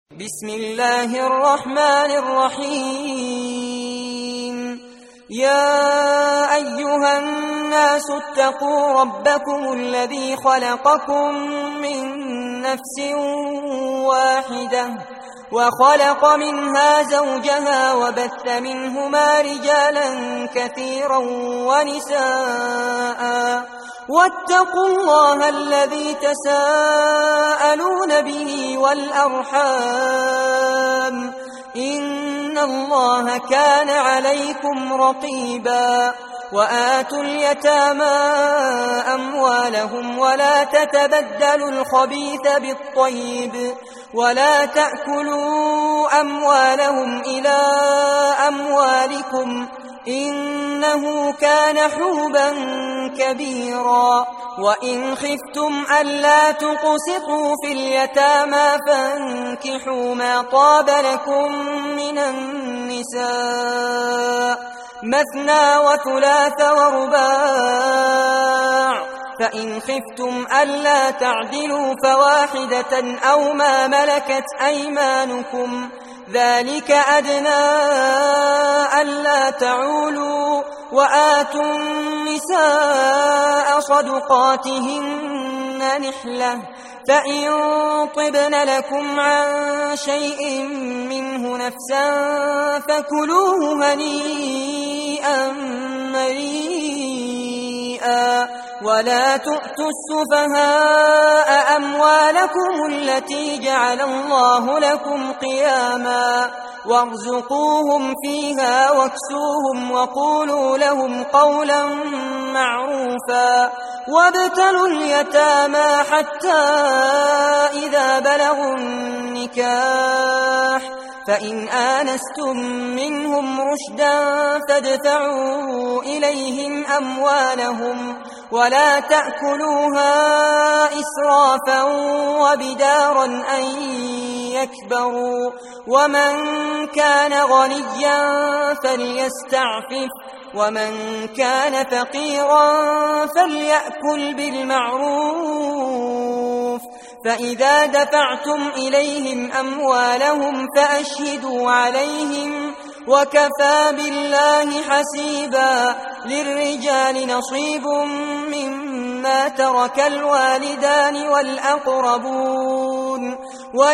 بسم الله الرحمن الرحيم. يا أيها الناس اتقوا ربكم الذي خلقكم من نفس واحدة وخلق منها زوجها وبث منهما رجالا كثيرا ونساء واتقوا الله الذي تساءلون به والأرحام إن الله كان عليكم رقيبا. وآتوا اليتامى أموالهم ولا تتبدلوا الخبيث بالطيب ولا تأكلوا أموالهم إلى أموالكم إنه كان حوبا كبيرا. وإن خفتم ألا تقسطوا في اليتامى فانكحوا ما طاب لكم من النساء مثنى وثلاث ورباع، فإن خفتم ألا تعدلوا فواحدة أو ما ملكت أيمانكم ذلك أدنى ألا تعولوا. وآتوا النساء صدقاتهن نحلة، فإن طبن لكم عن شيء منه نفسا فكلوه هنيئا مريئا. ولا تؤتوا السفهاء أموالكم التي جعل الله لكم قياما وارزقوهم فيها واكسوهم وقولوا لهم قولا معروفا. وابتلوا اليتامى حتى إذا بلغوا النكاح فإن آنستم منهم رشدا فادفعوا إليهم أموالهم ولا تأكلوها إسرافا وبدارا أن يكبروا. ومن كان غنيا فليستعفف ومن كان فقيرا فليأكل بالمعروف. فإذا دفعتم إليهم أموالهم فأشهدوا عليهم وكفى بالله حسيبا. للرجال نصيب مما ترك الوالدان والأقربون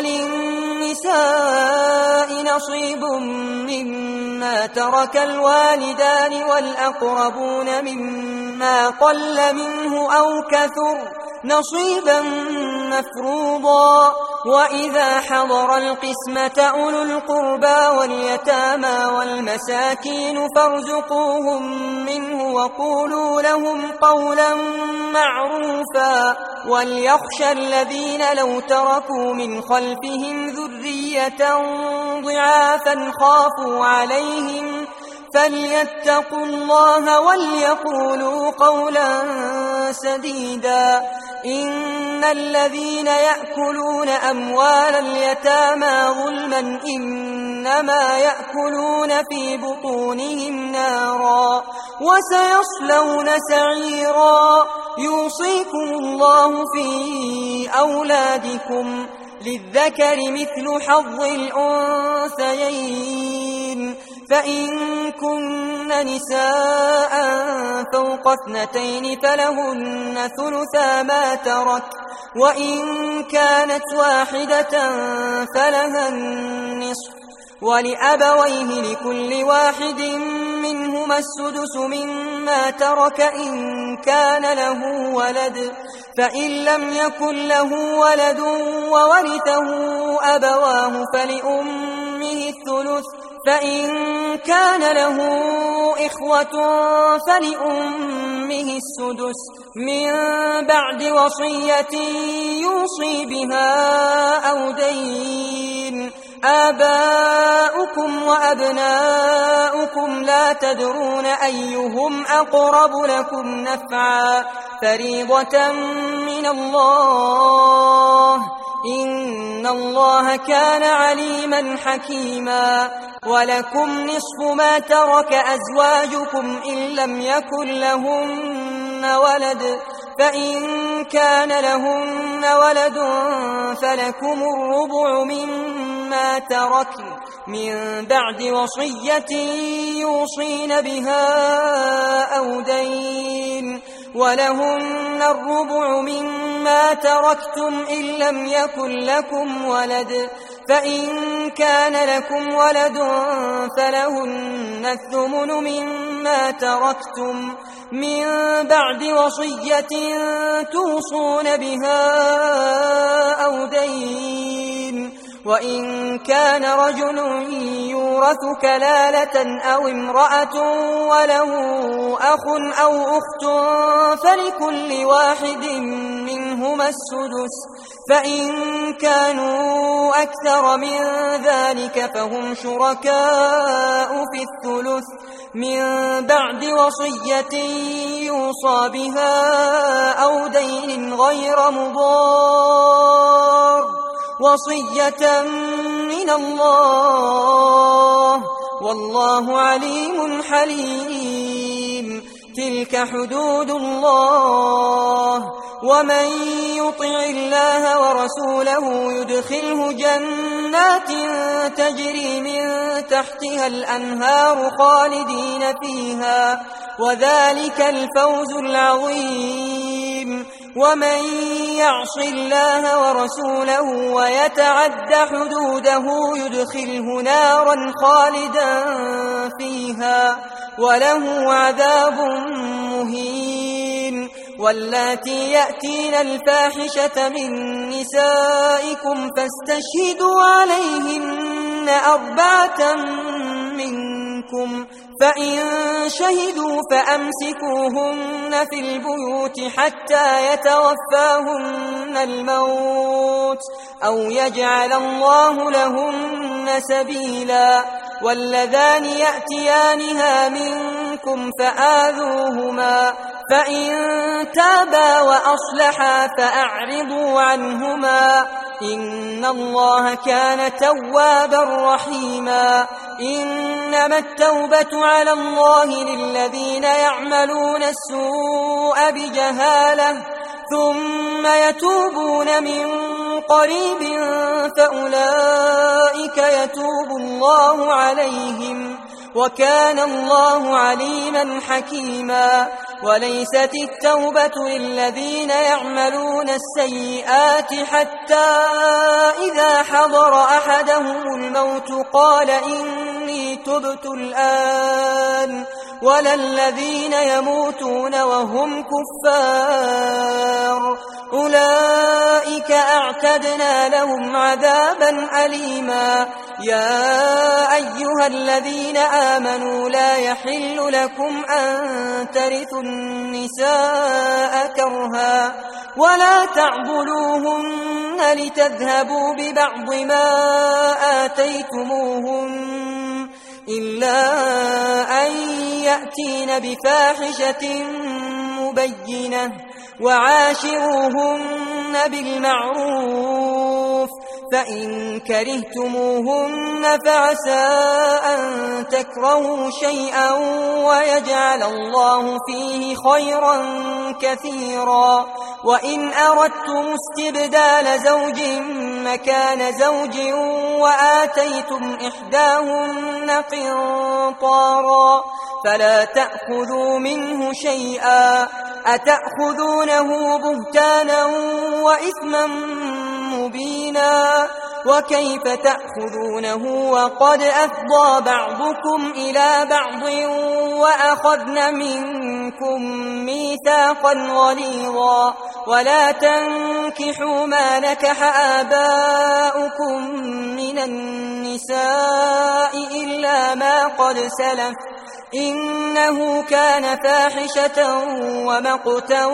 وللنساء نصيب مما ترك الوالدان والأقربون مما قل منه أو كثر نصيبا مفروضا. وإذا حضر القسمة أولو القربى واليتامى والمساكين فارزقوهم منه وقولوا لهم قولا معروفا. وليخشى الذين لو تركوا من خلفهم ذرية ضعافا خافوا عليهم فليتقوا الله وليقولوا قولا سديدا. إن الذين يأكلون أموال اليتامى ظلما إنما يأكلون في بطونهم نارا وسيصلون سعيرا. يوصيكم الله في أولادكم للذكر مثل حظ الأنثيين. فإن كن نساء فوق 2 فلهن ثلثا ما ترك وإن كانت واحدة فلها النصف ولأبويه لكل واحد منهما السدس مما ترك إن كان له ولد. فإن لم يكن له ولد وورثه أبواه فلأمه الثلث. فإن كان له إخوة فلأمه السدس من بعد وصية يوصي بها أو دين. آباؤكم وأبناؤكم لا تدرون أيهم أقرب لكم نفعا فريضة من الله إن الله كان عليما حكيما. ولكم نصف ما ترك أزواجكم إن لم يكن لهن ولد فإن كان لهن ولد فلكم الربع مما تركن من بعد وصية يوصين بها أو دين ولهن الربع مما تركتم إن لم يكن لكم ولد فإن كان لكم ولد فلهن الثمن مما تركتم من بعد وصية توصون بها أو دين وإن كان رجل يورث كلالة أو امرأة وله أخ أو أخت فلكل واحد منهما السدس فإن كانوا أكثر من ذلك فهم شركاء في الثلث من بعد وصية يوصى بها أو دين غير مضار وصية من الله والله عليم حليم تلك حدود الله ومن يطع الله ورسوله يدخله جنات تجري من تحتها الأنهار خالدين فيها وذلك الفوز العظيم ومن يعص الله ورسوله ويتعد حدوده يدخله نارا خالدا فيها وله عذاب مهين واللاتي يأتين الفاحشة من نسائكم فاستشهدوا عليهن 4 منكم فإن شهدوا فأمسكوهن في البيوت حتى يتوفاهن الموت أو يجعل الله لهن سبيلا واللذان يأتيانها منكم فآذوهما فإن تابا وأصلحا فأعرضوا عنهما إن الله كان توابا رحيما إنما التوبة على الله للذين يعملون السوء بجهالة ثم يتوبون من قريب فأولئك يتوب الله عليهم وكان الله عليما حكيما وليست التوبة للذين يعملون السيئات حتى إذا حضر أحدهم الموت قال إني تبت الآن ولا الذين يموتون وهم كفار أولئك أعتدنا لهم عذابا أليما يا أيها الذين آمنوا لا يحل لكم أن ترثوا النساء كرها ولا تعضلوهن لتذهبوا ببعض ما آتيتموهن إلا أن يأتين بفاحشة مبينة وعاشروهن بالمعروف فإن كرهتموهن فعسى أن تكرهوا شيئا ويجعل الله فيه خيرا كثيرا وإن أردتم استبدال زوج مكان زوج وآتيتم إحداهن قنطارا فلا تأخذوا منه شيئا أتأخذونه بهتانا وإثما مبينا وكيف تأخذونه وقد أفضى بعضكم إلى بعض وأخذن منكم ميثاقا غليظا ولا تنكحوا ما نكح آباؤكم من النساء إلا ما قد سلف إنه كان فاحشة ومقتا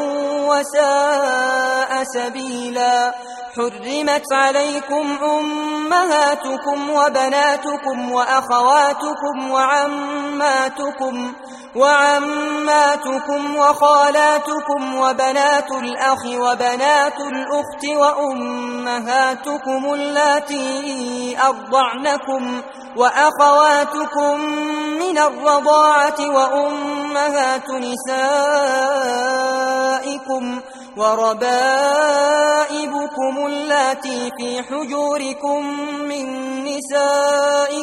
وساء سبيلا حرمت عليكم أمهاتكم وبناتكم وأخواتكم وعماتكم وخالاتكم وبنات الأخ وبنات الأخت وأمهاتكم اللاتي أرضعنكم وأخواتكم من الرضاعة وأمهات نسائكم وربائبكم اللاتي في حجوركم من نسائكم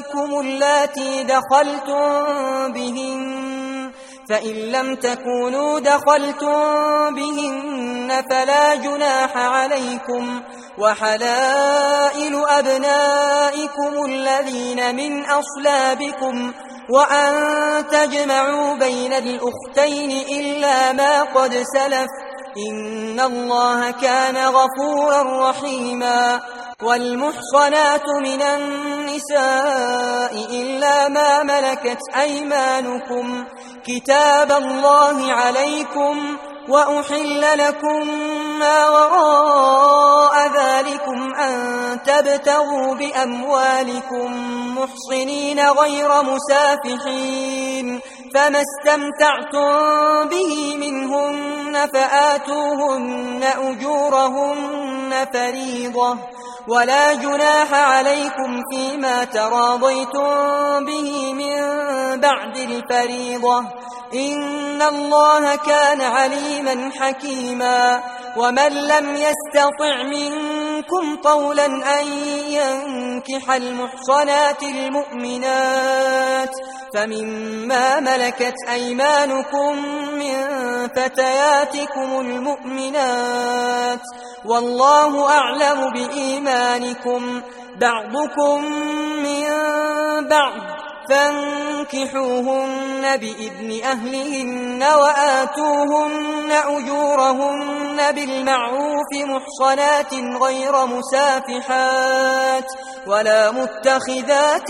نسائكم اللاتي دخلتم بهن، فإن لم تكونوا دخلتم بهن فلا جناح عليكم، وحلائل أبنائكم الذين من أصلابكم، وأن تجمعوا بين الأختين إلا ما قد سلف، إن الله كان غفورا رحيما. والمحصنات من النساء إلا ما ملكت أيمانكم، كتاب الله عليكم، وأحل لكم ما وراء ذلكم أن تبتغوا بأموالكم محصنين غير مسافحين، فما استمتعتم به منهن فآتوهن أجورهن فريضة، ولا جناح عليكم فيما تراضيتم به من بعد الفريضة، إن الله كان عليما حكيما. ومن لم يستطع منكم طولا أن ينكح المحصنات المؤمنات فمما ملكت أيمانكم من فتياتكم المؤمنات، والله أعلم بإيمانكم، بعضكم من بعض، فانكحوهن بإذن أهلهن وآتوهن أجورهن بالمعروف محصنات غير مسافحات ولا متخذات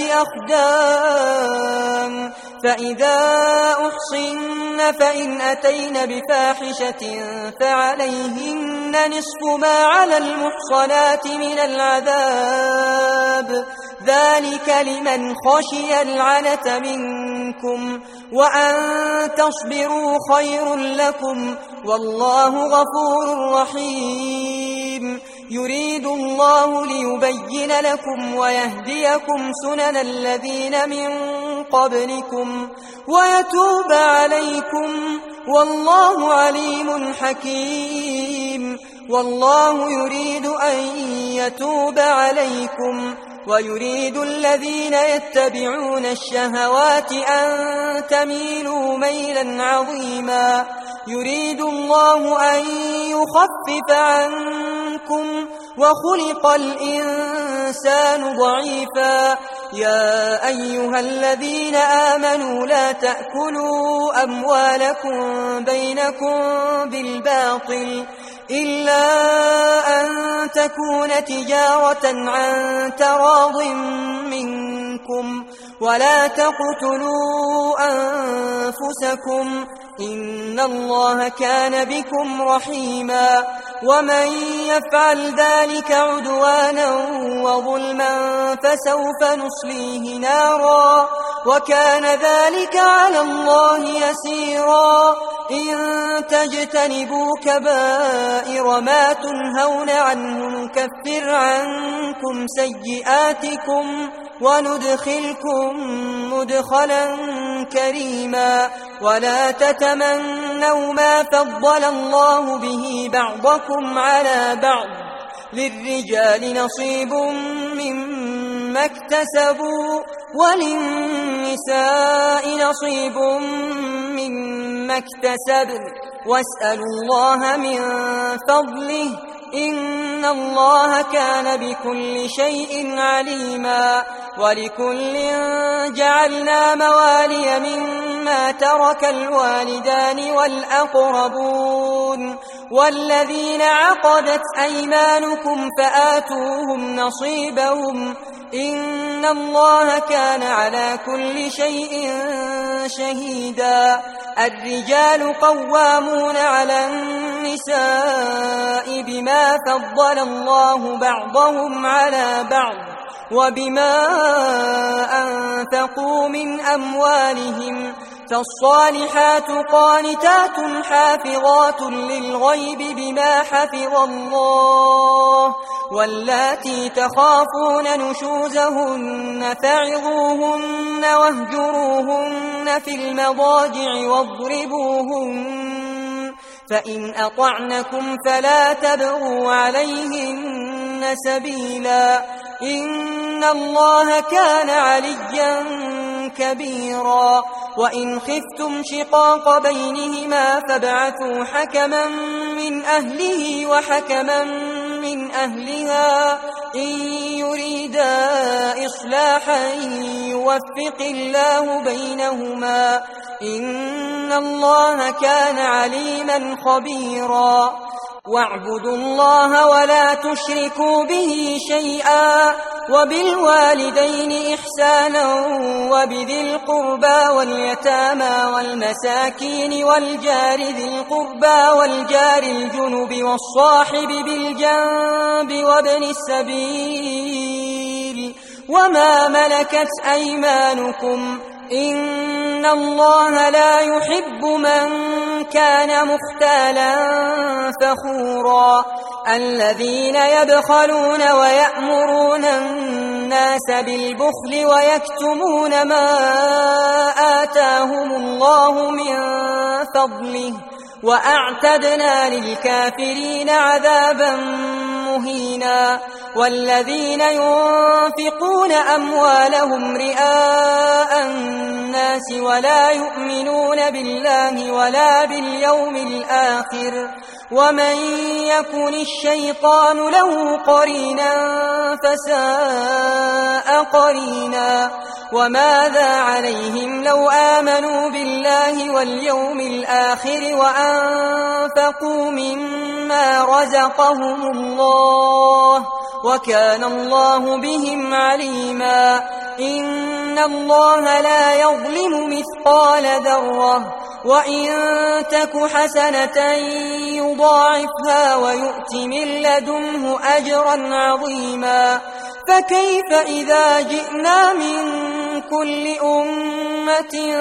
أخدان، فإذا أحصن فإن أتين بفاحشة فعليهن نصف ما على المحصنات من العذاب، ذلك لمن خشي العنة منكم، وأن تصبروا خير لكم، والله غفور رحيم. يريد الله ليبين لكم ويهديكم سنن الذين من قبلكم ويتوب عليكم، والله عليم حكيم. والله يريد أن يتوب عليكم، ويريد الذين يتبعون الشهوات أن تميلوا ميلا عظيما. يريد الله أن يخفف عنكم، وخلق الإنسان ضعيفا. يا أيها الذين آمنوا لا تأكلوا أموالكم بينكم بالباطل إلا أن تكون تجارة عن تراض منكم، ولا تقتلوا أنفسكم، إن الله كان بكم رحيما. ومن يفعل ذلك عدوانا وظلما فسوف نصليه نارا، وكان ذلك على الله يسيرا. إن تجتنبوا كبائر ما تنهون عنه نكفر عنكم سيئاتكم وندخلكم مدخلا كريما. ولا تتمنوا ما فضل الله به بعضكم على بعض، للرجال نصيب مما اكتسبوا وللنساء نصيب مما اكتسبن، واسألوا الله من فضله إن الله كان بكل شيء عليما. ولكل جعلنا موالي مما ترك الوالدان والأقربون والذين عقدت أيمانكم فآتوهم نصيبهم، إن الله كان على كل شيء شهيدا. الرجال قوامون على النساء بما فضل الله بعضهم على بعض وبما أنفقوا من أموالهم، فالصالحات قانتات حافظات للغيب بما حفظ الله، واللاتي تخافون نشوزهن فعظوهن واهجروهن في المضاجع واضربوهن، فإن أطعنكم فلا تبغوا عليهن سبيلا، إن الله كان عليا كبيرا وإن خفتم شقاق بينهما فابعثوا حكما من أهله وحكما من أهلها إن يريدا إصلاحا يوفق الله بينهما إن الله كان عليما خبيرا واعبدوا الله ولا تشركوا به شيئا وبالوالدين إحسانا وبذي القربى واليتامى والمساكين والجار ذي القربى والجار الجنب والصاحب بالجنب وابن السبيل وما ملكت أيمانكم إن الله لا يحب من كان مختالا فخورا الذين يبخلون ويأمرون الناس بالبخل ويكتمون ما آتاهم الله من فضله وأعتدنا للكافرين عذابا مهينا والذين ينفقون أموالهم رئاء الناس ولا يؤمنون بالله ولا باليوم الآخر ومن يكن الشيطان له قرينا فساء قرينا وماذا عليهم لو آمنوا بالله واليوم الآخر وأنفقوا مما رزقهم الله وكان الله بهم عليما إن الله لا يظلم مثقال ذرة وإن تك حسنة يضاعفها ويؤت من لدنه أجرا عظيما فكيف إذا جئنا من كل أمة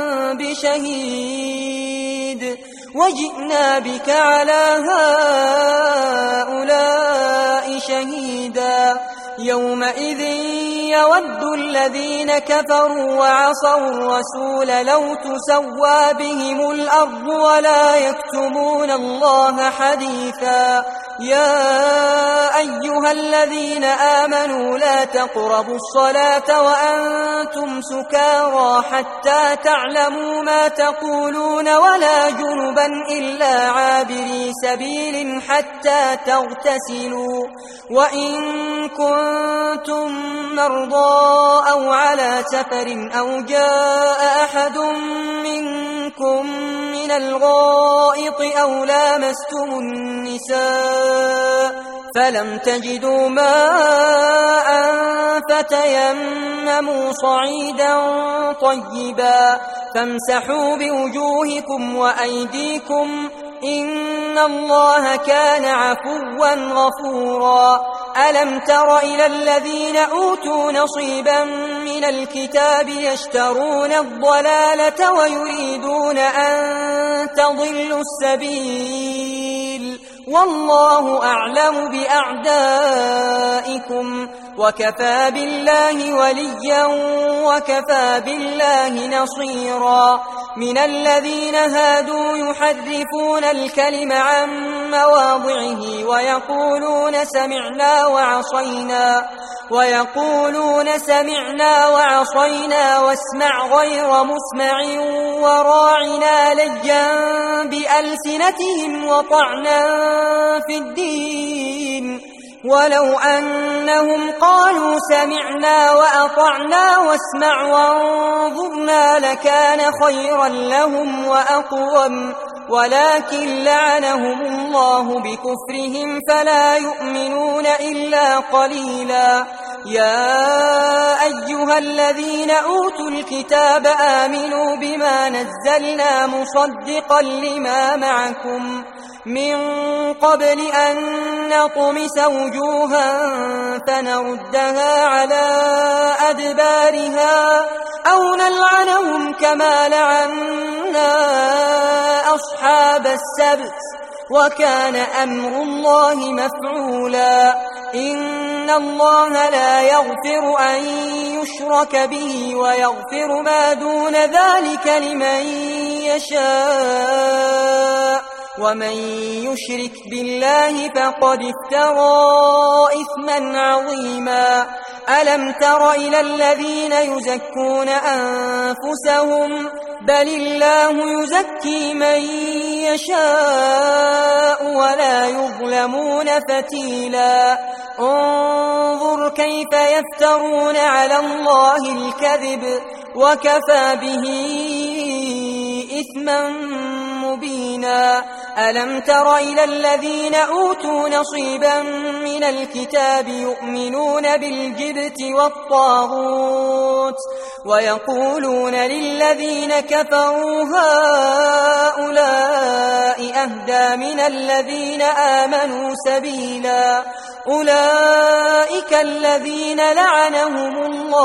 بشهيد وجئنا بك على هؤلاء شهيدا يومئذ يود الذين كفروا وعصوا الرسول لو تسوى بهم الأرض ولا يكتمون الله حديثا يا أيها الذين آمنوا لا تقربوا الصلاة وأنتم سكارى حتى تعلموا ما تقولون ولا جنبا إلا عابري سبيل حتى تغتسلوا وإن كنتم مرضى أو على سفر أو جاء أحد منكم من الغائط أو لامستم النساء فلم تجدوا ماء فتيمموا صعيدا طيبا فامسحوا بوجوهكم وأيديكم إن الله كان عفوا غفورا ألم تر إلى الذين أوتوا نصيبا من الكتاب يشترون الضلالة ويريدون أن تضلوا السبيل والله أعلم بأعدائكم وكفى بالله وليا وكفى بالله نصيرا من الذين هادوا يحرفون الكلم عن مواضعه ويقولون سمعنا وعصينا واسمع غير مسمع وراعنا لجا بألسنتهم وطعنا في الدين ولو أنهم قالوا سمعنا وأطعنا واسمع وانظرنا لكان خيرا لهم وأقوم ولكن لعنهم الله بكفرهم فلا يؤمنون إلا قليلا يا أيها الذين أوتوا الكتاب آمنوا بما نزلنا مصدقا لما معكم من قبل أن نطمس وجوها فنردها على أدبارها أو نلعنهم كما لعنا أصحاب السبت وكان أمر الله مفعولا إن الله لا يغفر أن يشرك به ويغفر ما دون ذلك لمن يشاء ومن يشرك بالله فقد افترى إثما عظيما ألم تر إلى الذين يزكون أنفسهم بل الله يزكي من يشاء ولا يظلمون فتيلا انظر كيف يفترون على الله الكذب وكفى به إثما مبينا ألم تر إلى الذين أوتوا نصيبا من الكتاب يؤمنون بالجبت والطاغوت ويقولون للذين كفروا هؤلاء أهدى من الذين آمنوا سبيلا أولئك الذين لعنهم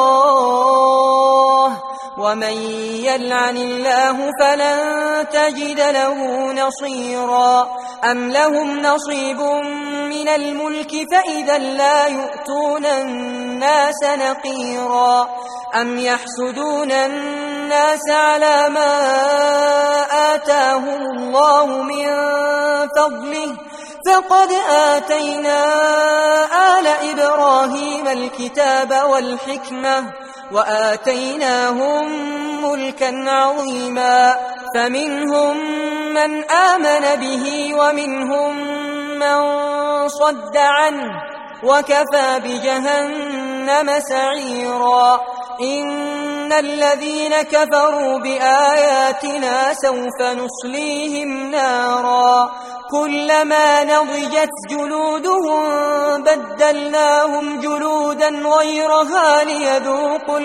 الله ومن يلعن الله فلن تجد له نصيرا أم لهم نصيب من الملك فإذا لا يؤتون الناس نقيرا أم يحسدون الناس على ما آتاهم الله من فضله فقد آتينا آل إبراهيم الكتاب والحكمة وآتيناهم ملكا عظيما فمنهم من آمن به ومنهم من صد عنه وكفى بجهنم سعيرا إن الذين كفروا بآياتنا سوف نصليهم نارا كلما نضجت جلودهم بدلناهم جلودا غيرها ليذوقوا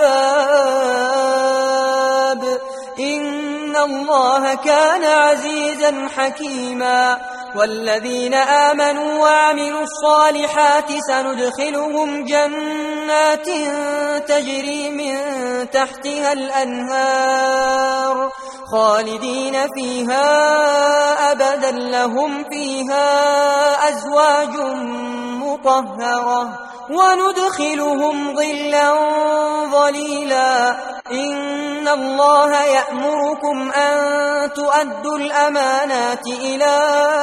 العذاب إن الله كان عزيزا حكيما والذين آمنوا وعملوا الصالحات سندخلهم جنات تجري من تحتها الأنهار خالدين فيها أبدا لهم فيها أزواج مطهرة وندخلهم ظلا ظليلا إن الله يأمركم أن تؤدوا الأمانات إلى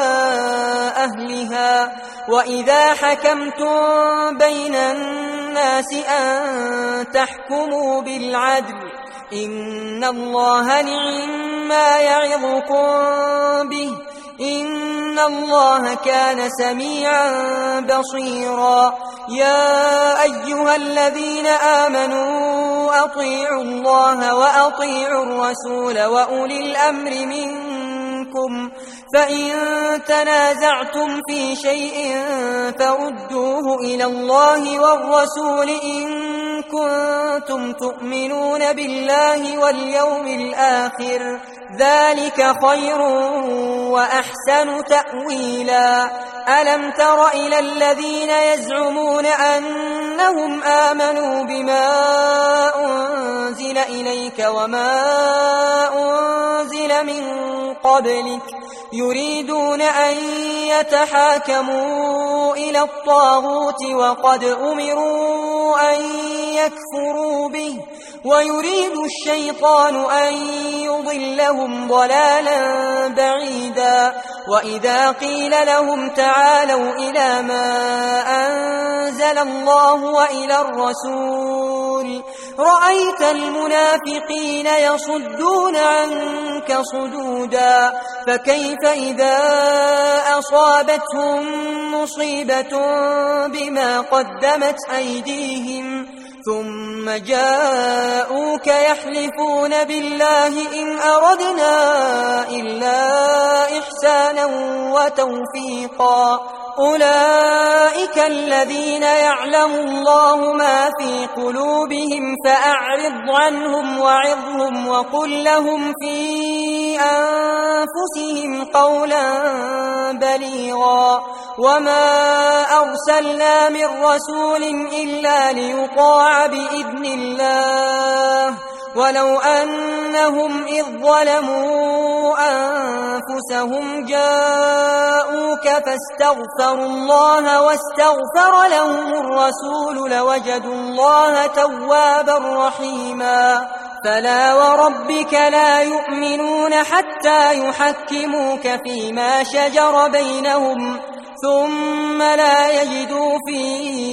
أهلها وإذا حكمتم بين الناس أن تحكموا بالعدل إن الله نعما يعظكم به إن الله كان سميعا بصيرا يا أيها الذين آمنوا أطيعوا الله وأطيعوا الرسول وأولي الأمر منكم فإن تنازعتم في شيء فردوه إلى الله والرسول إن كنتم تؤمنون بالله واليوم الآخر ذلك خير وأحسن تأويلا ألم تر إلى الذين يزعمون أنهم آمنوا بما أنزل إليك وما أنزل من قبلك يريدون أن يتحاكموا إلى الطاغوت وقد أمروا أن يكفروا به ويريد الشيطان أن يضلهم ضلالا بعيدا وإذا قيل لهم تعالوا إلى ما أنزل الله وإلى الرسول رأيت المنافقين يصدون عنك صدودا فكيف إذا أصابتهم مصيبة بما قدمت أيديهم ثم جاءوك يحلفون بالله إن أردنا إلا إحسانا وتوفيقا أولئك الذين يعلم الله ما في قلوبهم فأعرض عنهم وعظهم وقل لهم في أنفسهم قولا بليغا وما أرسلنا من رسول إلا ليطاع بإذن الله ولو أنهم إذ ظلموا أنفسهم جاءوك فاستغفروا الله واستغفر لهم الرسول لوجدوا الله توابا رحيما فلا وربك لا يؤمنون حتى يحكموك فيما شجر بينهم ثم لا يجدوا في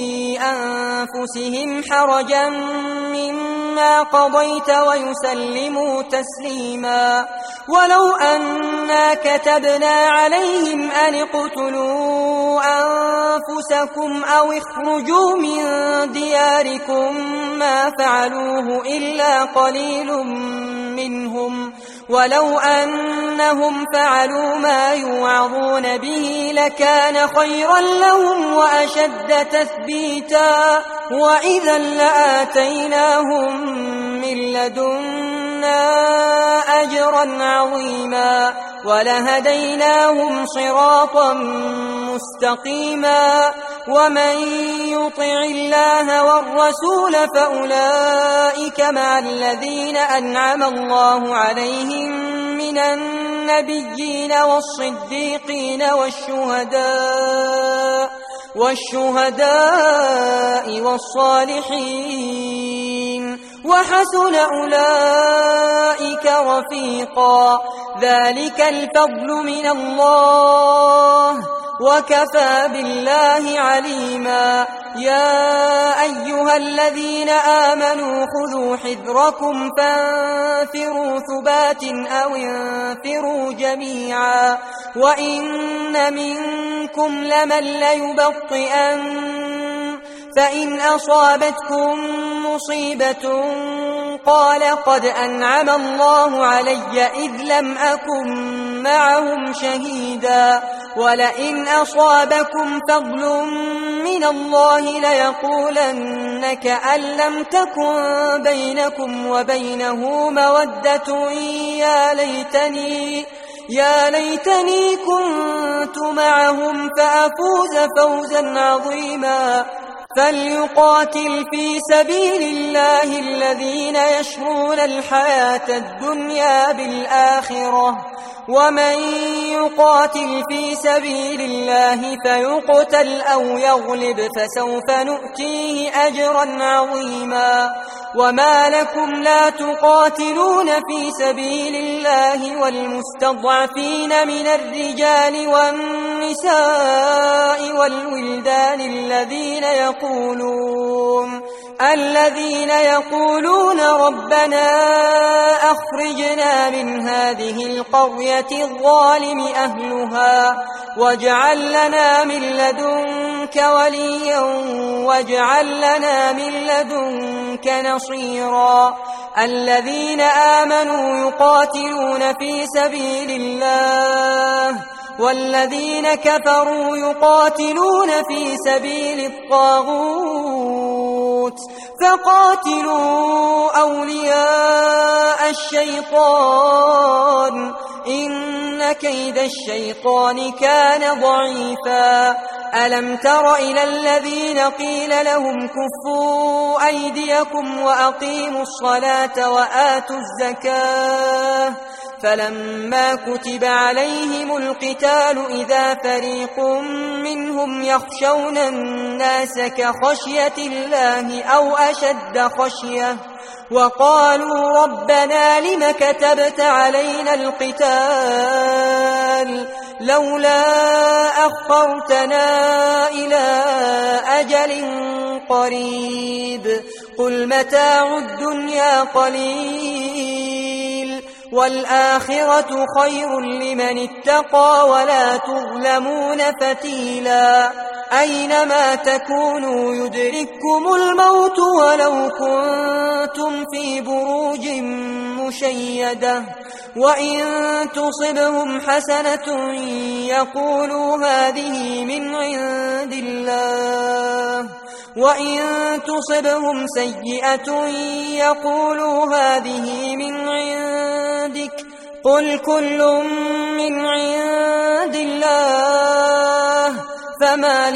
أنفسهم حرجا مما قضيت ويسلموا تسليما. ولو أنا كتبنا عليهم أن اقتلوا أنفسكم أو اخرجوا من دياركم ما فعلوه إلا قليل منهم، ولو أنهم فعلوا ما يوعظون به لكان خيرا لهم وأشد تثبيتا، وإذا لآتيناهم من لدنا أجرا عظيما ولهديناهم صراطا مستقيما. ومن يطع الله والرسول فأولئك مع الذين أنعم الله عليهم من النبيين والصديقين والشهداء والصالحين، وحسن أولئك رفيقا. ذلك الفضل من الله وكفى بالله عليما. يا أيها الذين آمنوا خذوا حذركم فانفروا ثبات أو انفروا جميعا. وإن منكم لمن ليبطئن فإن أصابتكم مصيبة قال قد أنعم الله علي إذ لم أكن معهم شهيدا، ولئن أصابكم فضل من الله ليقولن كأن لم تكن بينكم وبينه مودة يا ليتني كنت معهم فأفوز فوزا عظيما. فليقاتل في سبيل الله الذين يشرون الحياة الدنيا بالآخرة، ومن يقاتل في سبيل الله فيقتل أو يغلب فسوف نؤتيه أجرا عظيما. وما لكم لا تقاتلون في سبيل الله والمستضعفين من الرجال والنساء والولدان الذين يقولون ربنا أخرجنا من هذه القرية الظالم أهلها واجعل لنا من لدنك وليا واجعل لنا من لدنك نصيرا. الذين آمنوا يقاتلون في سبيل الله والذين كفروا يقاتلون في سبيل الطاغوت فقاتلوا أولياء الشيطان إن كيد الشيطان كان ضعيفا. ألم تر إلى الذين قيل لهم كفوا أيديكم وأقيموا الصلاة وآتوا الزكاة فلما كتب عليهم القتال إذا فريق منهم يخشون الناس كخشية الله أو أشد خشية وقالوا ربنا لم كتبت علينا القتال لولا أخرتنا إلى أجل قريب قل متاع الدنيا قليل والآخرة خير لمن اتقى ولا تظلمون فتيلا. أينما تكونوا يدرككم الموت ولو كنتم في بروج مشيدة وإن تصبهم حسنة يقولوا هذه من عند الله وإن تصبهم سيئة يقولوا هذه من عندك قل كل من عند الله فما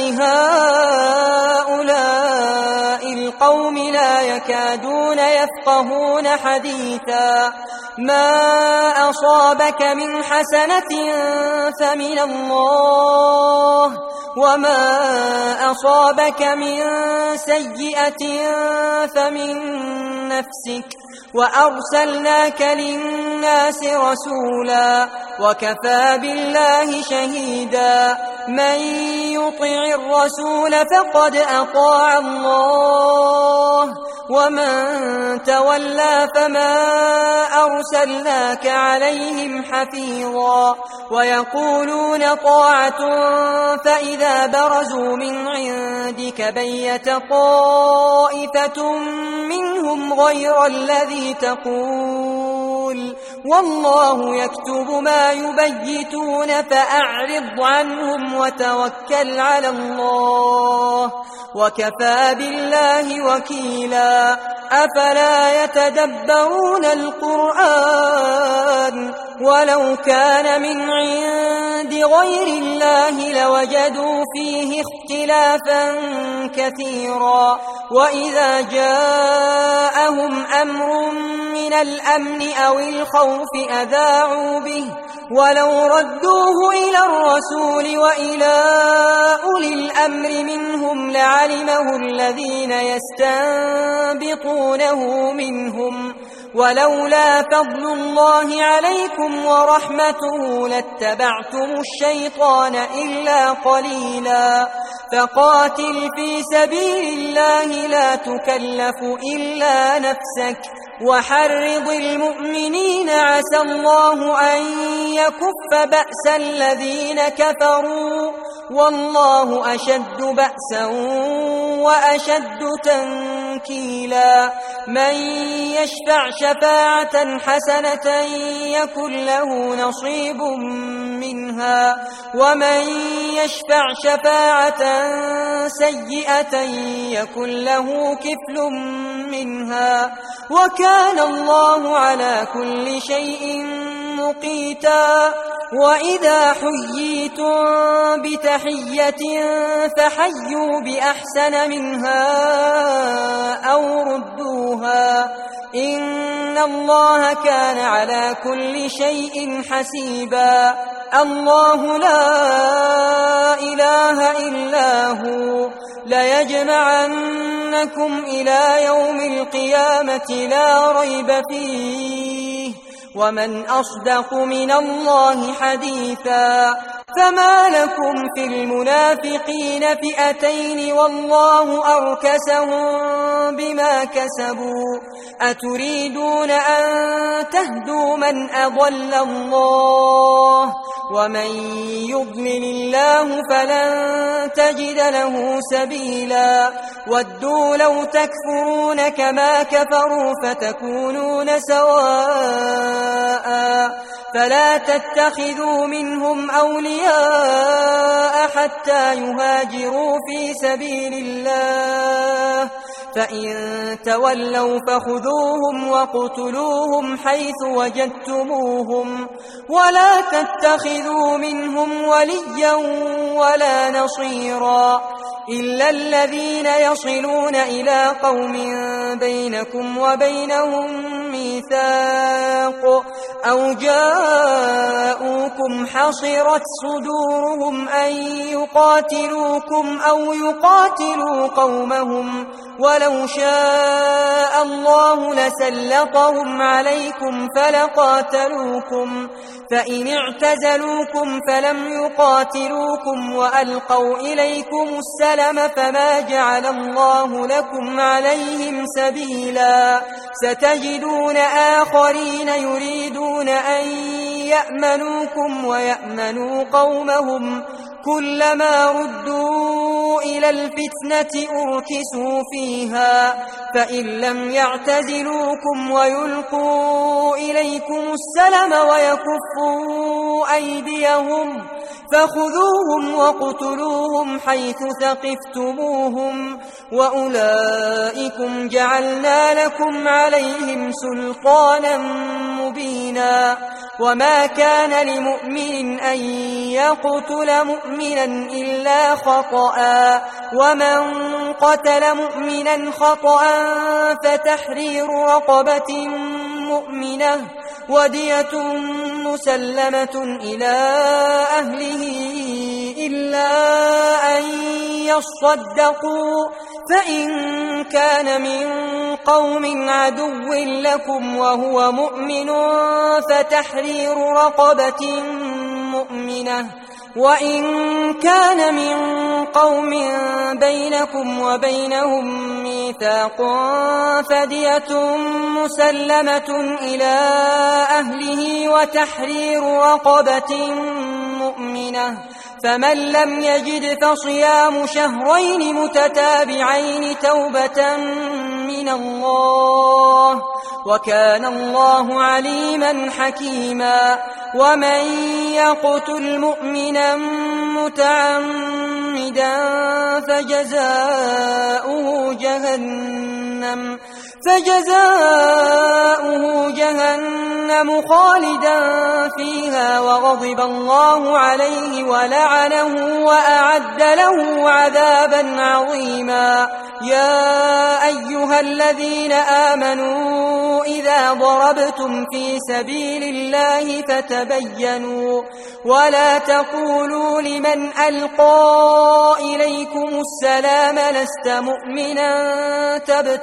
لهؤلاء القوم لا يكادون يفقهون حديثا. ما أصابك من حسنة فمن الله وما أصابك من سيئة فمن نفسك وأرسلناك للناس رسولا وكفى بالله شهيدا. من يطع الرسول فقد أطاع الله ومن تولى فما أرسلناك عليهم حفيظا ويقولون طاعة فإذا برزوا من عندك بيت طائفة منهم غير الذي تقول والله يكتب ما يبيتون فأعرض عنهم وتوكل على الله وكفى بالله وكيلا أفلا يتدبرون القرآن ولو كان من عند غير الله لوجدوا فيه اختلافا كثيرا وإذا جاءهم أمر من الأمن أو الخوف أذاعوا به ولو ردوه إلى الرسول وإلى أولي الأمر منهم لعلمه الذين يستنبطونه منهم ولولا فضل الله عليكم ورحمته لاتبعتم الشيطان إلا قليلا فقاتل في سبيل الله لا تكلف إلا نفسك وحرض المؤمنين عسى الله أن يكف بأس الذين كفروا والله أشد بأسا وأشد تنكيلا من يشفع شفاعة حسنة يكن له نصيب منها ومن يشفع شفاعة سيئة يكن له كفل منها وكان الله على كل شيء مقيتا وإذا حييتم بتحية فحيوا بأحسن منها أو ردوها إن الله كان على كل شيء حسيبا الله لا إله إلا هو ليجمعنكم إلى يوم القيامة لا ريب فيه ومن أصدق من الله حديثا فما لكم في المنافقين فئتين والله أركسهم بما كسبوا أتريدون أن تهدوا من أضل الله ومن يضلل الله فلن تجد له سبيلا ودوا لو تكفرون كما كفروا فتكونون سواء فلا تتخذوا منهم أولياء حتى يهاجروا في سبيل الله فإن تولوا فخذوهم وقتلوهم حيث وجدتموهم ولا تتخذوا منهم وليا ولا نصيرا إلا الذين يصلون إلى قوم بينكم وبينهم ميثاق أو جاءوكم حصرت صدورهم أن يقاتلوكم أو يقاتلوا قومهم ولو شاء الله لسلطهم عليكم فلقاتلوكم فإن اعتزلوكم فلم يقاتلوكم وألقوا إليكم السلم فما جعل الله لكم عليهم سبيلا ستجدون آخرين يريدون أن يأمنوكم ويأمنوا قومهم كلما ردوا إلى الفتنة أركسوا فيها فإن لم يعتزلوكم ويلقوا إليكم السلم ويكفوا أيديهم فخذوهم وقتلوهم حيث ثقفتموهم وأولئكم جعلنا لكم عليهم سلطانا مبينا وما كان لمؤمن أن يقتل مؤمنا إلا خطأ ومن قتل مؤمنا خطأ فتحرير رقبة مؤمنة ودية مسلمة إلى أهله إلا أن يصدقوا فإن كان من قوم عدو لكم وهو مؤمن فتحرير رقبة مؤمنة وإن كان من قوم بينكم وبينهم ميثاق فدية مسلمة إلى أهله وتحرير رقبة مؤمنة، فمن لم يجد فصيام شهرين متتابعين توبة من الله، وكان الله عليما حكيما. ومن يقتل مؤمنا متعمدا فجزاؤه جهنم خالدا فيها وغضب الله عليه ولعنه وأعد له عذابا عظيما. يا أيها الذين آمنوا إذا ضربتم في سبيل الله فتبينوا ولا تقولوا لمن ألقى إليكم السلام لست مؤمنا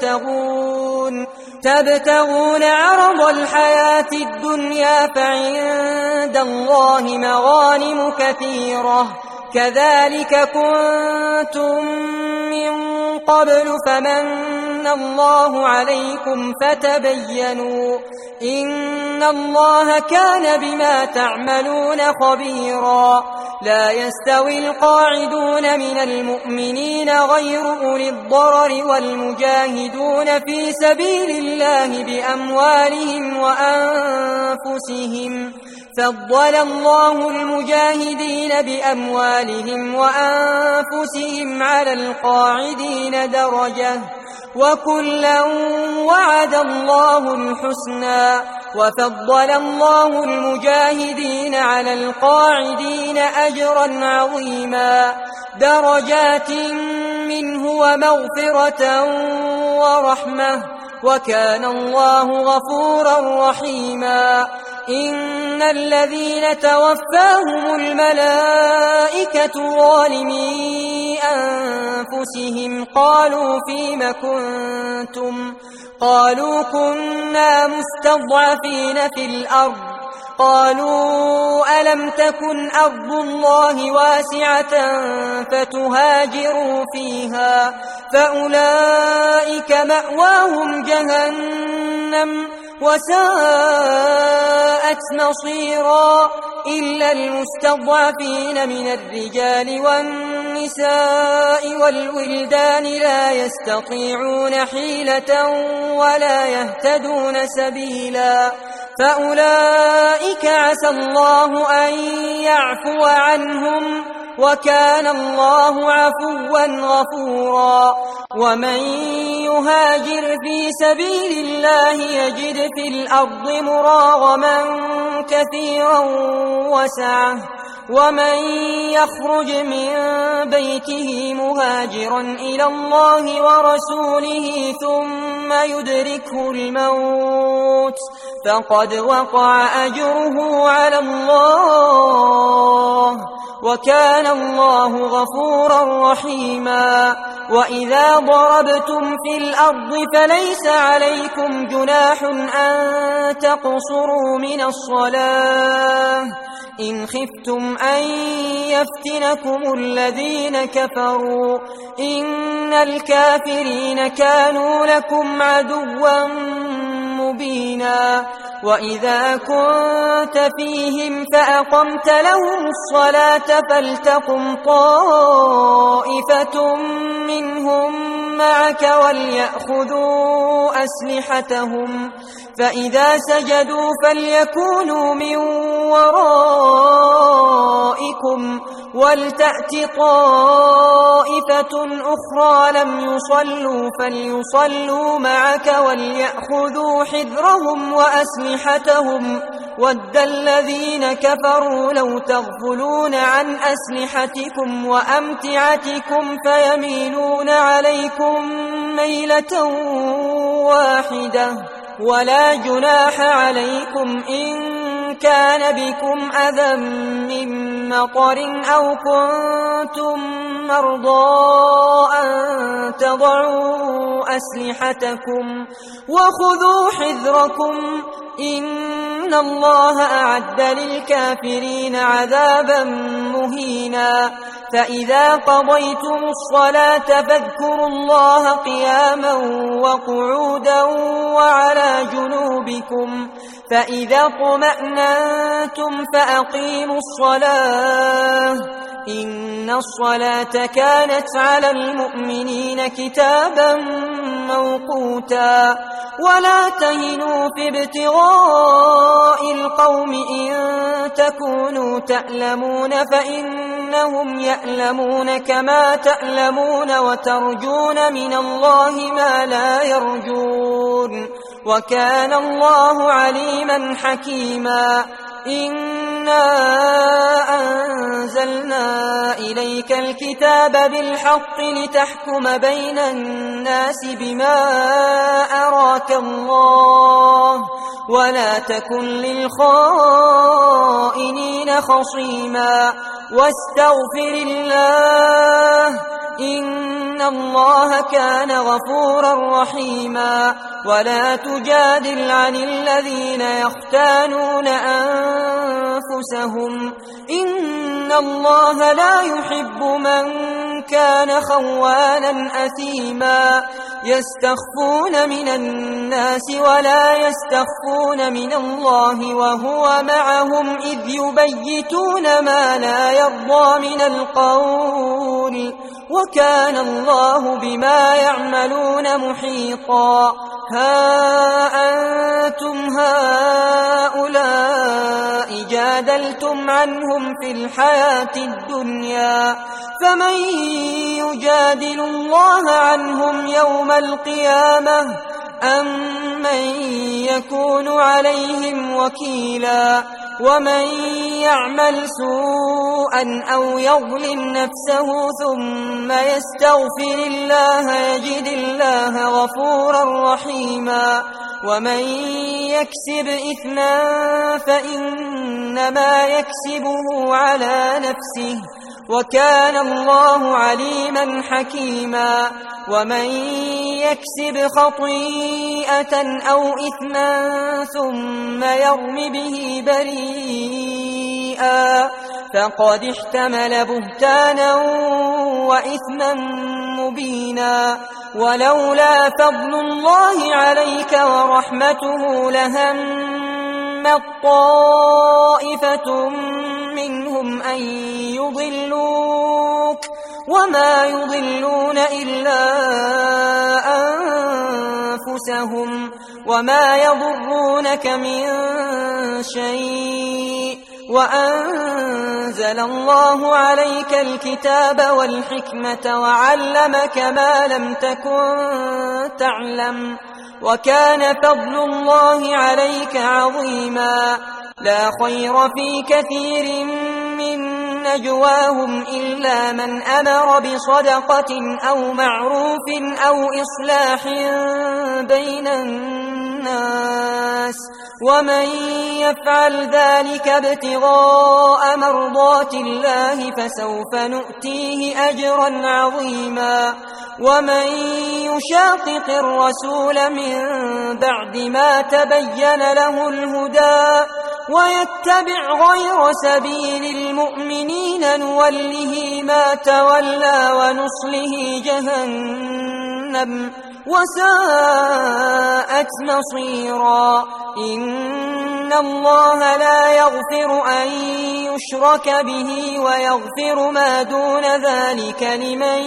تبتغون عرض الحياة الدنيا فعند الله مغانم كثيرة كذلك كنتم من قبل فمن الله عليكم فتبينوا إن الله كان بما تعملون خبيرا. لا يستوي القاعدون من المؤمنين غير أولي الضرر والمجاهدون في سبيل الله بأموالهم وأنفسهم، فضل الله المجاهدين بأموالهم وأنفسهم على القاعدين درجة، وكلا وعد الله الحسنى، وفضل الله المجاهدين على القاعدين أجرا عظيما، درجات منه ومغفرة ورحمة، وكان الله غفورا رحيما. إن الذين توفاهم الملائكة ظالمي أنفسهم قالوا فيم كنتم؟ قالوا كنا مستضعفين في الأرض. قالوا ألم تكن أرض الله واسعة فتهاجروا فيها فأولئك مأواهم جهنم وساءت مصيرا إلا المستضعفين من الرجال والنساء والولدان لا يستطيعون حيلة ولا يهتدون سبيلا فأولئك عسى الله أن يعفو عنهم وكان الله عفوا غفورا. ومن يهاجر في سبيل الله يجد في الأرض مراغما كثيرا وسعة، ومن يخرج من بيته مهاجرا إلى الله ورسوله ثم يدركه الموت فقد وقع أجره على الله وكان الله غفورا رحيما. وإذا ضربتم في الأرض فليس عليكم جناح أن تقصروا من الصلاة إن خفتم أن يفتنكم الذين كفروا إن الكافرين كانوا لكم عدوا مبينا. وإذا كنت فيهم فأقمت لهم الصلاة فلتقم طائفة منهم معك وليأخذوا أسلحتهم فإذا سجدوا فليكونوا من ورائكم ولتأت طائفة أخرى لم يصلوا فليصلوا معك وليأخذوا حذرهم وأسلحتهم ود الذين كفروا لو تغفلون عن أسلحتكم وأمتعتكم فيميلون عليكم ميلة واحدة ولا جناح عليكم إن كان بكم أذى من مطر أو كنتم مرضى أن تضعوا أسلحتكم وخذوا حذركم إن الله أعد للكافرين عذابا مهينا. فإذا قضيتم الصلاة فاذكروا الله قياما وقعودا وعلى جنوبكم، فإذا اطمأننتم فأقيموا الصلاة إن الصلاة كانت على المؤمنين كتابا موقوتا. ولا تهنوا في ابتغاء القوم إن تكونوا تألمون فإنهم يألمون كما تألمون وترجون من الله ما لا يرجون، وكان الله عليما حكيما. إنا أنزلنا إليك الكتاب بالحق لتحكم بين الناس بما أراك الله ولا تكن للخائنين خصيما، واستغفر الله إن الله كان غفورا رحيما. ولا تجادل عن الذين يختانون أنفسهم إن الله لا يحب من كان خوانا أثيما. يستخفون من الناس ولا يستخفون من الله وهو معهم إذ يبيتون ما لا يرضى من القول، وكان الله بما يعملون محيطا. ها أنتم هؤلاء جادلتم عنهم في الحياة الدنيا، فمن يجادل الله عنهم يوم القيامة أم من يكون عليهم وكيلا؟ ومن يعمل سوءا أو يظلم نفسه ثم يستغفر الله يجد الله غفورا رحيما. ومن يكسب إثما فإنما يكسبه على نفسه وكان الله عليما حكيما. ومن يكسب خطيئة أو إثما ثم يرم به بريئا فقد احتمل بهتانا وإثما مبينا. ولولا فضل الله عليك ورحمته لهمت طائفة منهم أن يضلوك وما يضلون إلا أنفسهم وما يضرونك من شيء. وأنزل الله عليك الكتاب والحكمة وعلمك ما لم تكن تعلم وكان فضل الله عليك عظيما. لا خير في كثير من نجواهم إلا من أمر بصدقة أو معروف أو إصلاح بين الناس ومن يفعل ذلك ابتغاء مرضات الله فسوف نؤتيه أجرا عظيما. ومن يشاقق الرسول من بعد ما تبين له الهدى ويتبع غير سبيل المؤمنين نوله ما تولى ونصله جهنم وساءت مصيرا. إن الله لا يغفر أن يشرك به ويغفر ما دون ذلك لمن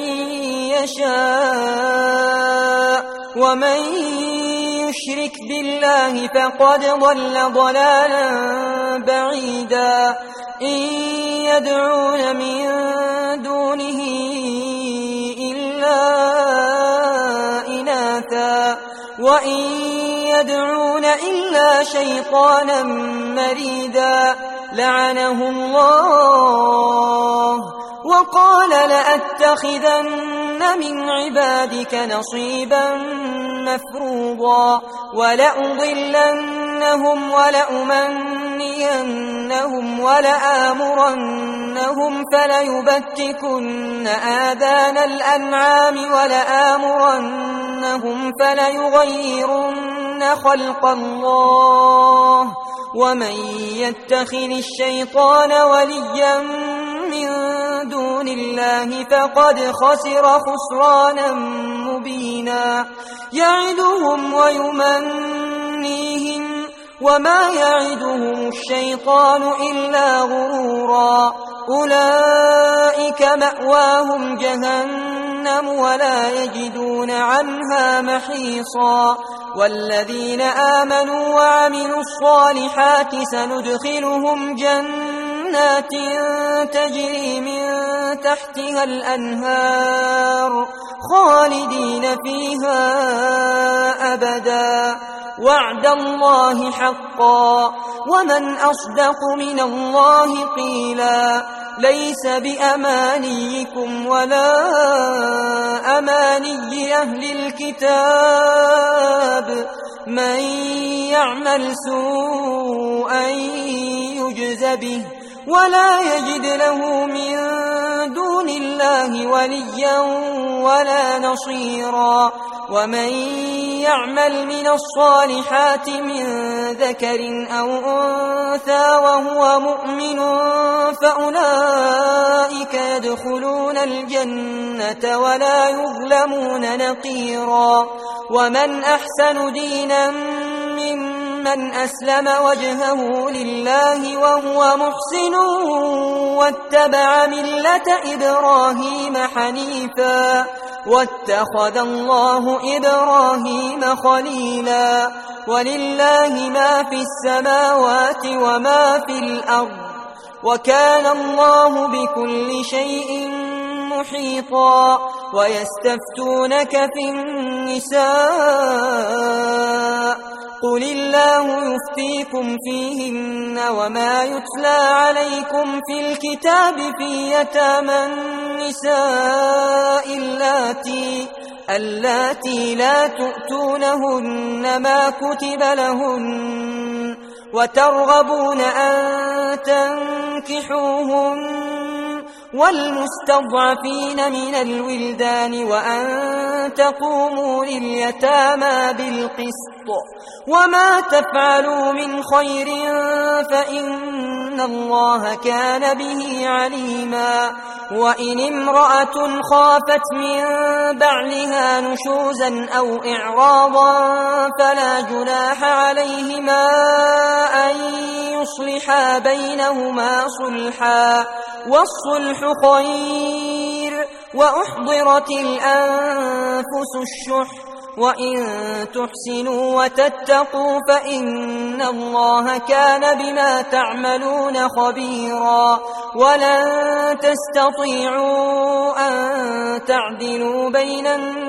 يشاء ومن يشرك بالله فقد ضل ضلالا بعيدا. إن يدعون من دونه إلا إناثا وإن يدعون إلا شيطانا مريدا لعنه الله وقال لأتخذن من عبادك نصيبا مفروضا ولأضلنهم ولأمنينهم ولآمرنهم فليبتكن آذان الأنعام ولآمرنهم فليغيرن خلق الله ومن يتخذ الشيطان وليا من دون الله فقد خسر خسرانا مبينا يعدهم ويمنيهم وما يعدهم الشيطان إلا غرورا أولئك مأواهم جهنم ولا يجدون عنها محيصا والذين آمنوا وعملوا الصالحات سندخلهم جنات تجري من تحتها الأنهار خالدين فيها أبدا وعد الله حقا ومن أصدق من الله قيلا ليس بأمانيكم ولا أماني أهل الكتاب من يعمل سوءا يجز به ولا يجد له من دون الله وليا ولا نصيرا ومن يعمل من الصالحات من ذكر أو أنثى وهو مؤمن فأولئك يدخلون الجنة ولا يظلمون نقيرا ومن أحسن دينا ممن أسلم وجهه لله وهو محسن واتبع ملة إبراهيم حنيفا واتخذ الله إبراهيم خليلا ولله ما في السماوات وما في الأرض وكان الله بكل شيء محيطا ويستفتونك في النساء قل الله يفتيكم فيهن وما يتلى عليكم في الكتاب في يتامى النساء اللاتي لا تؤتونهن ما كتب لهن وترغبون أن تنكحوهن والمستضعفين من الولدان وأن تقوموا لليتامى بالقسط وما تفعلوا من خير فإن الله كان به عليما وإن امرأة خافت من بعلها نشوزا أو إعراضا فلا جناح عليهما أن يصلحا بينهما صلحا والصلح خير وأحضرت الأنفس الشح وإن تحسنوا وتتقوا فإن الله كان بما تعملون خبيرا ولن تستطيعوا أن تعدلوا بين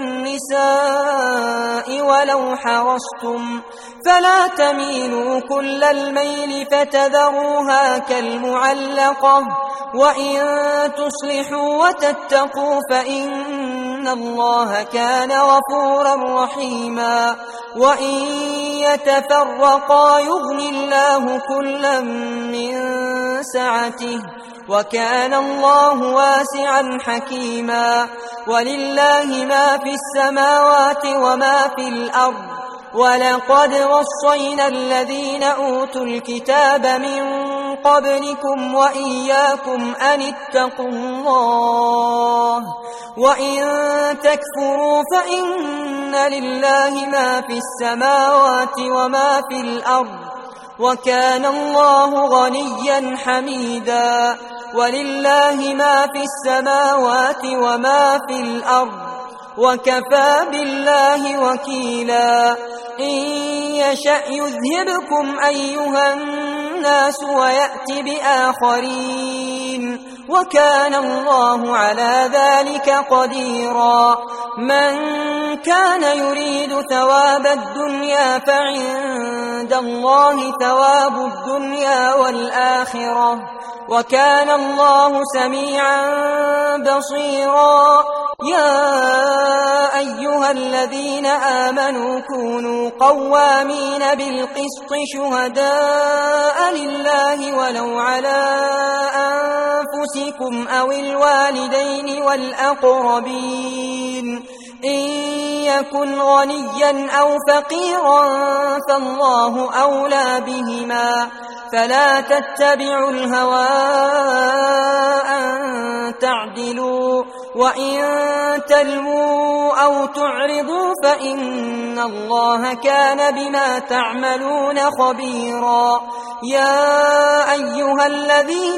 النساء ولو حرصتم فلا تميلوا كل الميل فتذروها كالمعلقة وإن تصلحوا وتتقوا فإن الله كان غفورا رحيما وإن يتفرقا يغن الله كلا من سعته وكان الله واسعا حكيما ولله ما في السماوات وما في الأرض ولقد وصينا الذين أوتوا الكتاب من قبلكم وإياكم أن اتقوا الله وإن تكفروا فإن لله ما في السماوات وما في الأرض وكان الله غنيا حميدا ولله ما في السماوات وما في الأرض وكفى بالله وكيلا إن يشأ يذهبكم أيها الناس ويأتي بآخرين وكان الله على ذلك قديرا من كان يريد ثواب الدنيا فعند الله ثواب الدنيا والآخرة وكان الله سميعا بصيرا يا أيها الذين آمنوا كونوا قوامين بالقسط شهداء لله ولو على أنفسكم أو الوالدين والأقربين إن يكن غنيا أو فقيرا فالله أولى بهما فلا تتبعوا الهوى أن تعدلوا وإن تلووا أو تعرضوا فإن الله كان بما تعملون خبيرا يا أيها الذين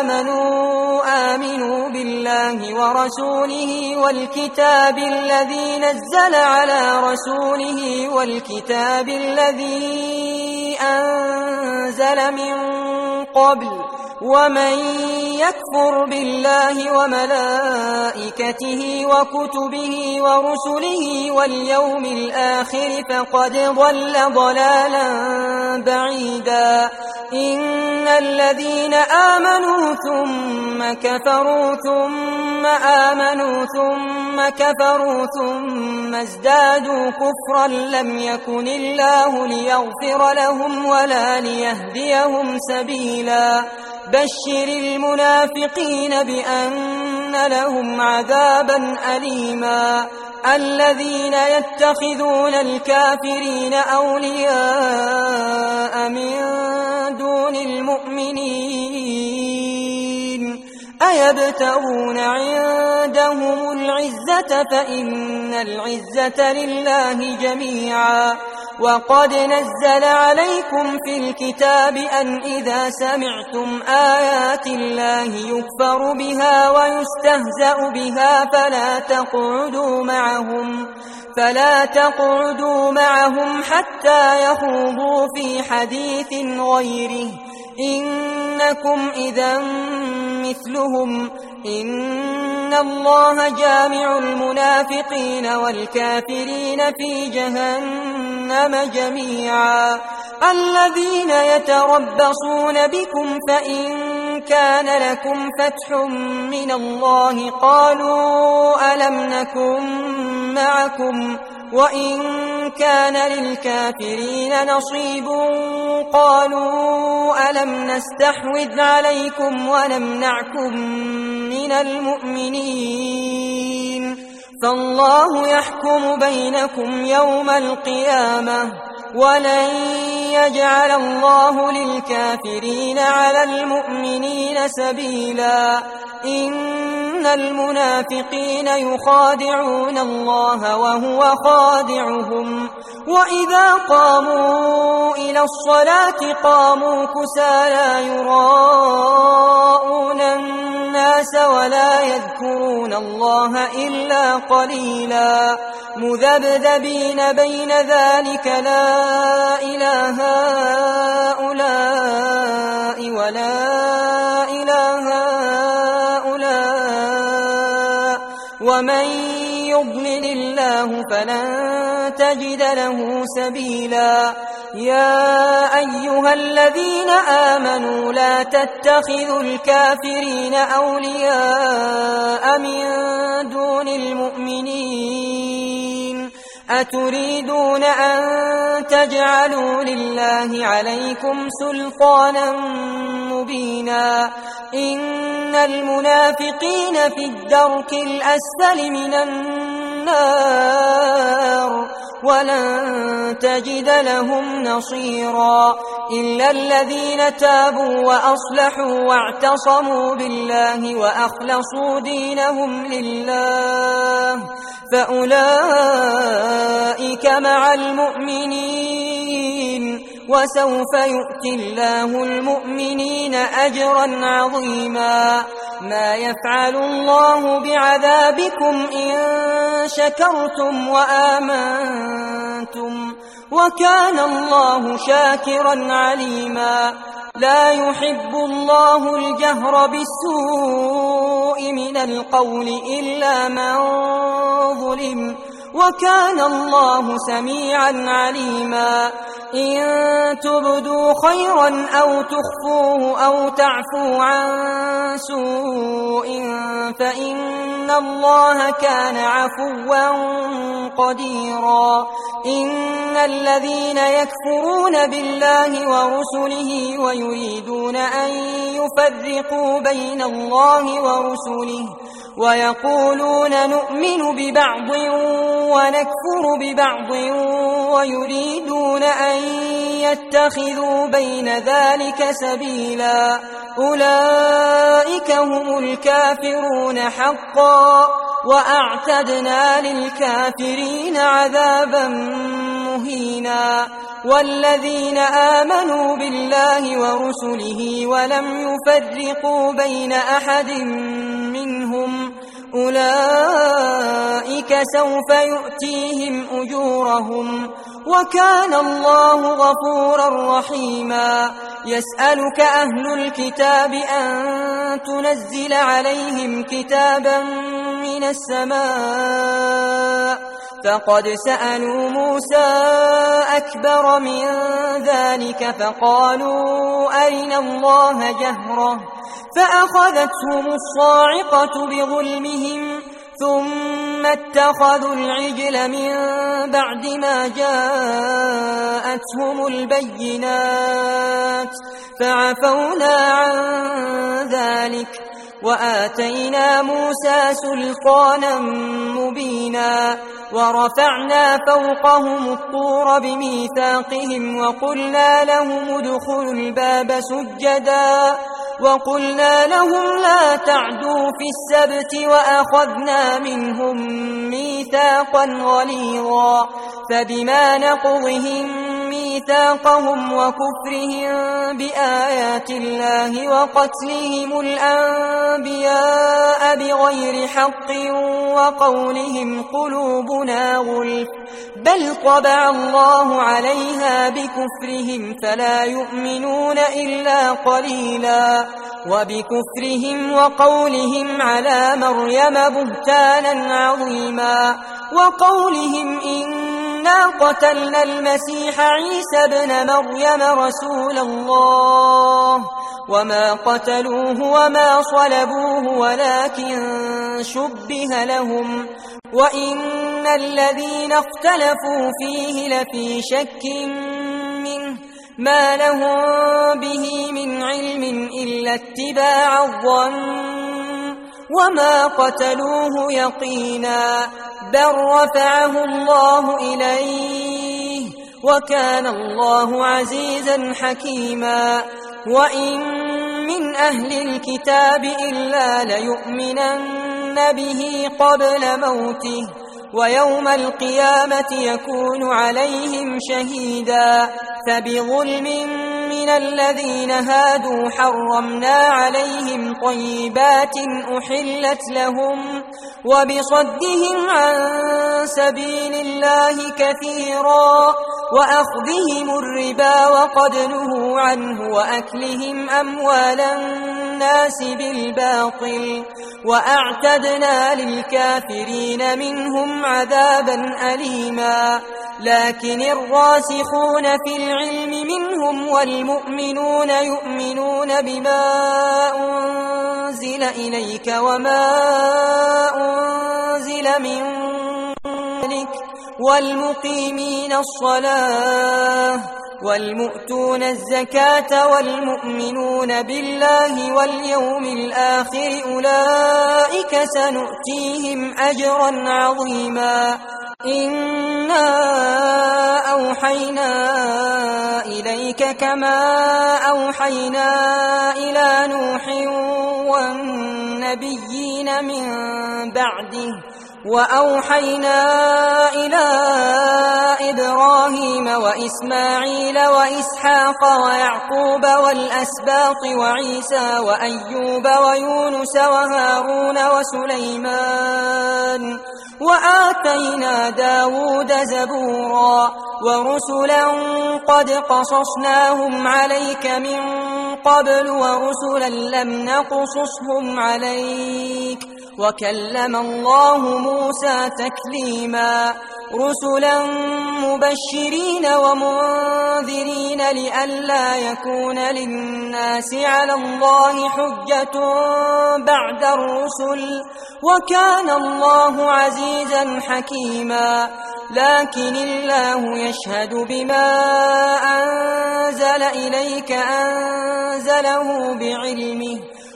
آمنوا بالله ورسوله والكتاب الذي نزل على رسوله والكتاب الذي أنزل من قبل ومن يكفر بالله وملائكته وكتبه ورسله واليوم الآخر فقد ضل ضلالا بعيدا إن الذين آمنوا ثم كفروا ثم آمنوا ثم كفروا ثم ازدادوا كفرا لم يكن الله ليغفر لهم ولا ليهديهم سبيلا بشر المنافقين بأن لهم عذابا أليما الذين يتخذون الكافرين أولياء من دون المؤمنين أيبتغون عندهم العزة فإن العزة لله جميعا وقد نزل عليكم في الكتاب أن إذا سمعتم آيات الله يكفر بها ويستهزأ بها فلا تقعدوا معهم حتى يخوضوا في حديث غيره إنكم إذا مثلهم إن الله جامع المنافقين والكافرين في جهنم جميعا الذين يتربصون بكم فإن كان لكم فتح من الله قالوا ألم نكن معكم وإن كان للكافرين نصيب قالوا ألم نستحوذ عليكم ونمنعكم من المؤمنين فالله يحكم بينكم يوم القيامة ولن يجعل الله للكافرين على المؤمنين سبيلا إن المنافقين يخادعون الله وهو خادعهم وإذا قاموا إلى الصلاة قاموا كسالى يراءون الناس ولا يذكرون الله إلا قليلا مذبذبين بين ذلك لا إله هؤلاء ولا إله هؤلاء ومن يضلل الله فلن تجد له سبيلا يا أيها الذين آمنوا لا تتخذوا الكافرين أولياء من دون المؤمنين أتريدون أن تجعلوا لله عليكم سلطانا مبينا إن المنافقين في الدرك الأسفل من النار ولن تجد لهم نصيرا إلا الذين تابوا وأصلحوا واعتصموا بالله وأخلصوا دينهم لله فأولئك مع المؤمنين وسوف يؤتي الله المؤمنين أجرا عظيما ما يفعل الله بعذابكم إن شكرتم وآمنتم وكان الله شاكرا عليما لا يحب الله الجهر بالسوء من القول إلا من ظلم وكان الله سميعا عليما إن تبدوا خيرا أو تخفوه أو تعفوا عن سوء فإن الله كان عفوا قديرا إن الذين يكفرون بالله ورسله ويريدون أن يفرقوا بين الله ورسله ويقولون نؤمن ببعض ونكفر ببعض ويريدون أن يتخذوا بين ذلك سبيلا أولئك هم الكافرون حقا وأعتدنا للكافرين عذابا مهينا والذين آمنوا بالله ورسله ولم يفرقوا بين أحد منهم أولئك سوف يؤتيهم أجورهم وكان الله غفورا رحيما يسألك أهل الكتاب أن تنزل عليهم كتابا من السماء فقد سألوا موسى أكبر من ذلك فقالوا أرنا الله جهرة فأخذتهم الصاعقة بظلمهم ثم اتخذوا العجل من بعد ما جاءتهم البينات فعفونا عن ذلك وآتينا موسى سلطانا مبينا ورفعنا فوقهم الطور بميثاقهم وقلنا لهم ادخلوا الباب سجدا وقلنا لهم لا تعدوا في السبت وأخذنا منهم ميثاقا غليظا فبما نقضهم ميثاقهم وكفرهم بآيات الله وقتلهم الأنبياء بغير حق وقولهم قلوبنا غلف بل طبع الله عليها بكفرهم فلا يؤمنون إلا قليلا وبكفرهم وقولهم على مريم بهتانا عظيما وقولهم إنا قتلنا المسيح عيسى ابن مريم رسول الله وما قتلوه وما صلبوه ولكن شبه لهم وإن الذين اختلفوا فيه لفي شك منه ما لهم به من علم إلا اتباع الظن وما قتلوه يقينا بل رفعه الله إليه وكان الله عزيزا حكيما وإن من أهل الكتاب إلا ليؤمنن به قبل موته ويوم القيامة يكون عليهم شهيدا فبظلم من الذين هادوا حرمنا عليهم طيبات أحلت لهم وبصدهم عن سبيل الله كثيرا وأخذهم الربا وقد نهوا عنه وأكلهم أموال الناس بالباطل وأعتدنا للكافرين منهم عذابا أليما لكن الراسخون في العلم منهم والمؤمنون يؤمنون بما أنزل إليك وما أنزل من قبلك والمقيمين الصلاة والمؤتون الزكاة والمؤمنون بالله واليوم الآخر أولئك سنؤتيهم أجرا عظيما إنا أوحينا إليك كما أوحينا إلى نوح والنبيين من بعده وأوحينا إلى إبراهيم وإسماعيل وإسحاق ويعقوب والأسباط وعيسى وأيوب ويونس وهارون وسليمان وآتينا داود زبورا ورسلا قد قصصناهم عليك من قبل ورسلا لم نقصصهم عليك وكلم الله موسى تكليما رسلا مبشرين ومنذرين لئلا يكون للناس على الله حجة بعد الرسل وكان الله عزيزا حكيما لكن الله يشهد بما أنزل إليك أنزله بعلمه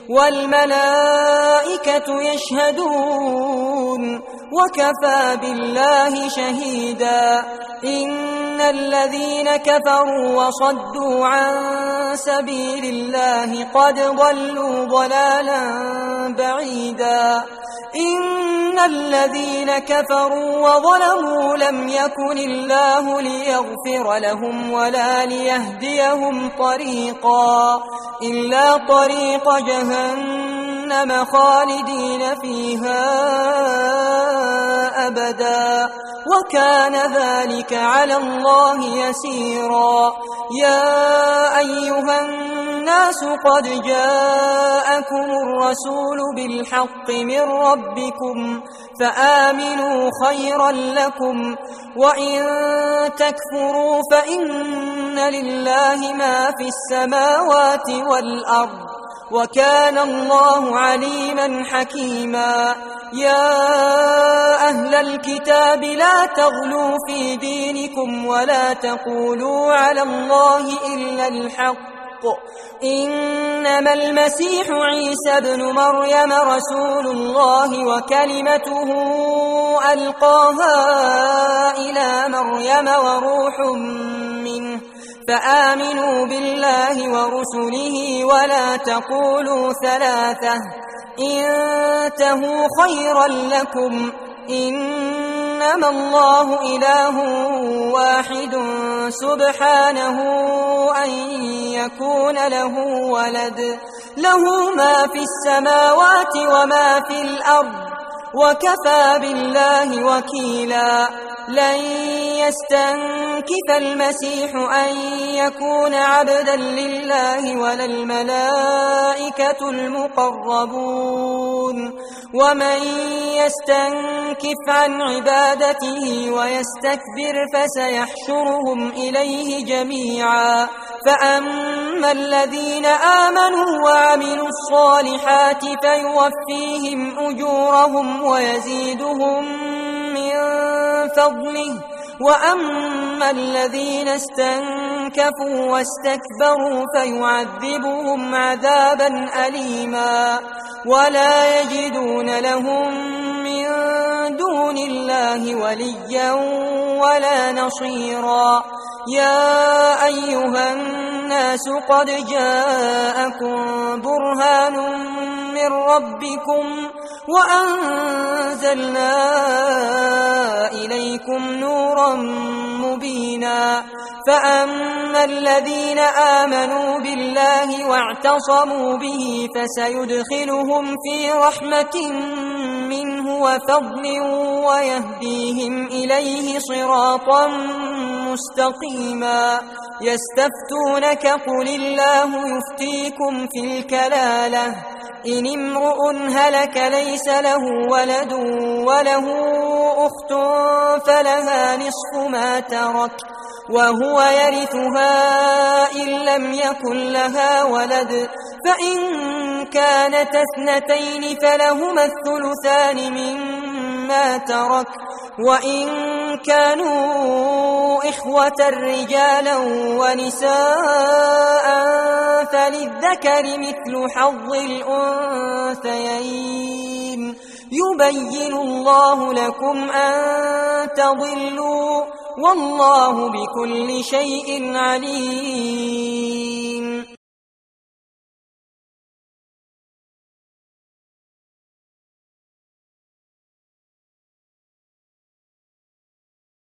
والملائكة يشهدون وكفى بالله شهيدا إن الذين كفروا وصدوا عن سبيل الله قد ضلوا ضلالا بعيدا إن الذين كفروا وظلموا لم يكن الله ليغفر لهم ولا ليهديهم طريقا إلا طريق جهنم خالدين فيها أبدا وكان ذلك على الله يسيرا يا أيها الناس قد جاءكم الرسول بالحق من ربكم فآمنوا خيرا لكم وإن تكفروا فإن لله ما في السماوات والأرض وكان الله عليما حكيما يا أهل الكتاب لا تغلوا في دينكم ولا تقولوا على الله إلا الحق إنما المسيح عيسى ابن مريم رسول الله وكلمته ألقاها إلى مريم وروح منه فآمنوا بالله ورسله ولا تقولوا ثلاثة انتهوا خيرا لكم إنما الله إله واحد سبحانه أن يكون له ولد له ما في السماوات وما في الأرض وكفى بالله وكيلا لن يستنكف المسيح أن يكون عبدا لله ولا الملائكة المقربون ومن يستنكف عن عبادته ويستكبر فسيحشرهم إليه جميعا فأما الذين آمنوا وعملوا الصالحات فيوفيهم أجورهم ويزيدهم من فضله وأما الذين استنكفوا واستكبروا فيعذبهم عذابا أليما ولا يجدون لهم من دون الله وليا ولا نصيرا يا أيها الناس قد جاءكم برهان من ربكم وأنزلنا إليكم نورا مبينا فأما الذين آمنوا بالله واعتصموا به فسيدخلهم في رحمة منه وفضل ويهديهم إليه صراطا مستقيما يستفتونك قل الله يفتيكم في الكلالة إن امرؤ هلك ليس له ولد وله أخت فلها نصف ما ترك وهو يرثها إن لم يكن لها ولد فإن كانت اثنتين فلهما الثلثان مما ترك وإن كانوا إخوة رجالا ونساء فللذكر مثل حظ الأنثيين يبين الله لكم أن تضلوا والله بكل شيء عليم